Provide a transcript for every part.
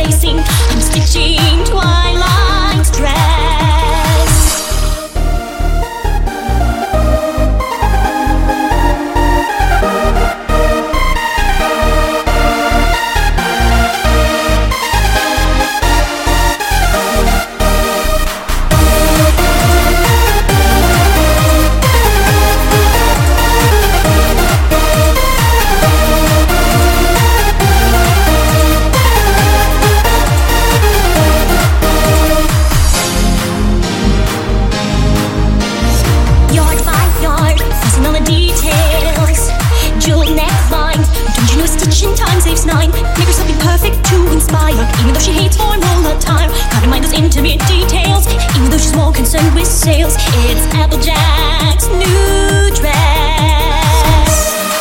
facing. I'm stitching Twilight's dress. Time saves 9. Make her something perfect to inspire. Even though she hates formal attire, gotta mind those intimate details. Even though she's more concerned with sales, it's Applejack's new dress.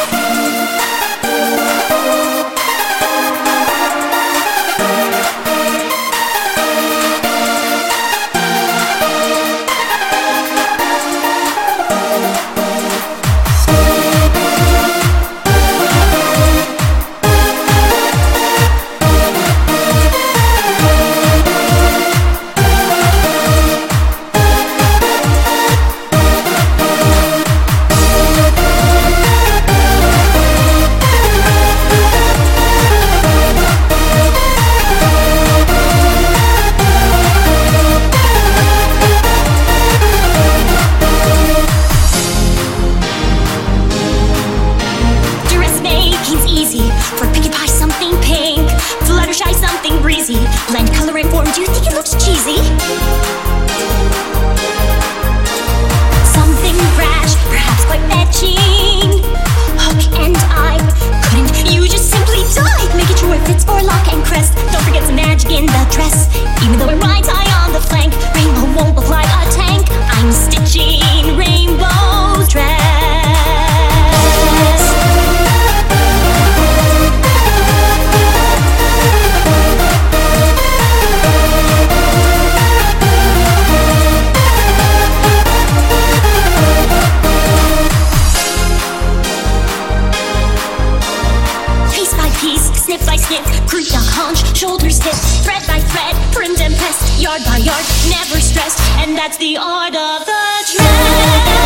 For Pinkie Pie, something pink. Fluttershy, something breezy. Blend color and form, do you think it looks cheesy? Something brash, perhaps quite fetching. Hook and eye, couldn't you just simply die? Make it sure it fits for lock and crest. Don't forget some magic in the dress. Even though it rides high on the flank, Rainbow won't look like a tank. I'm stitching Rainbow's dress. Snip by snip, creep a hunch, shoulders hip, thread by thread, trimmed and pressed, yard by yard, never stressed, and that's the art of the dress.